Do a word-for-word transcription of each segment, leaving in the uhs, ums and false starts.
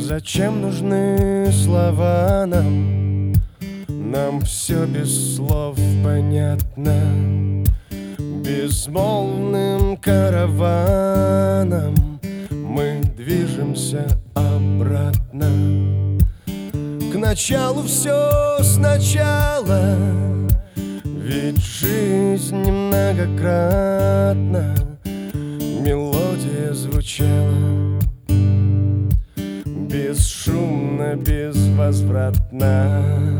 Зачем нужны слова нам? Нам все без слов понятно. Безмолвным караваном мы движемся обратно. К началу все сначала, ведь жизнь многократно мелодия звучала. Бесшумно, безвозвратно.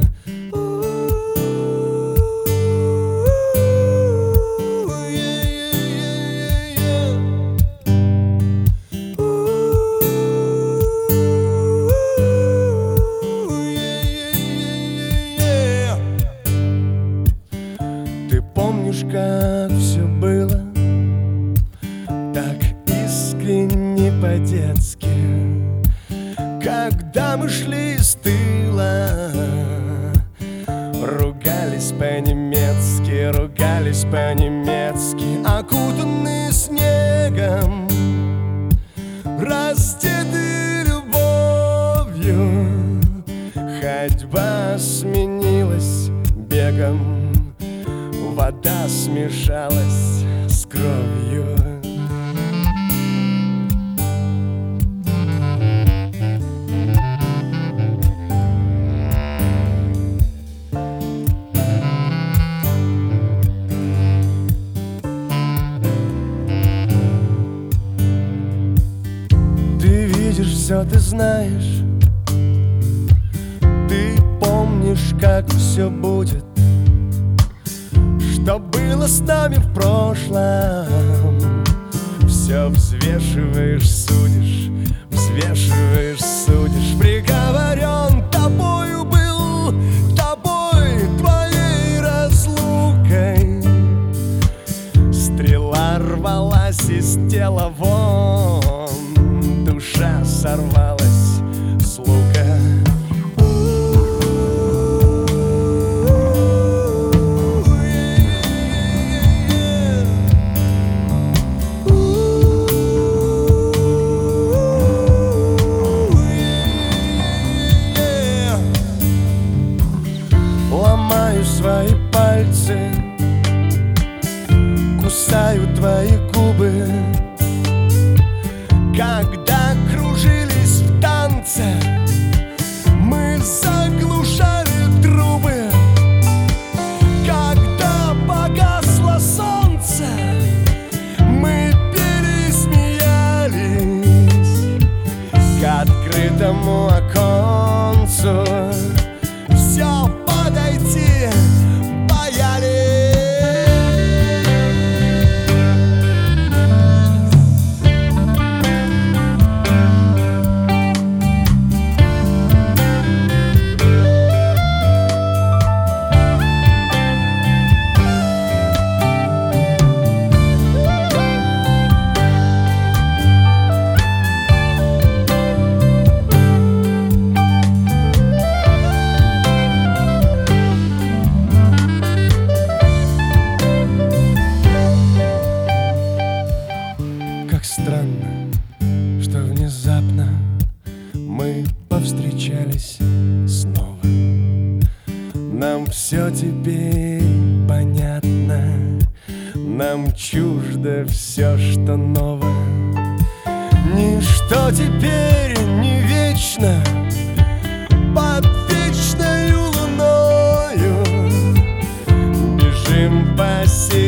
Ты помнишь, как все было так искренне, по-детски, когда мы шли с тыла, ругались по-немецки, ругались по-немецки, окутанные снегом, раздеты любовью. Ходьба сменилась бегом, вода смешалась с кровью. Все ты знаешь, ты помнишь, как все будет, что было с нами в прошлом. Все взвешиваешь, судишь, взвешиваешь, судишь. Приговорен тобою был, тобой, твоей разлукой. Стрела рвалась из тела вон, душа сорвалась с лука. Ломаю свои пальцы, кусаю твои губы. Когда кружились в танце, мы заглушали трубы. Когда погасло солнце, мы пели и смеялись. К открытому оконцу все подойти боялись. Странно, что внезапно мы повстречались снова. Нам все теперь понятно, нам чуждо все, что ново. Ничто теперь не вечно под вечною луною. Бежим по северу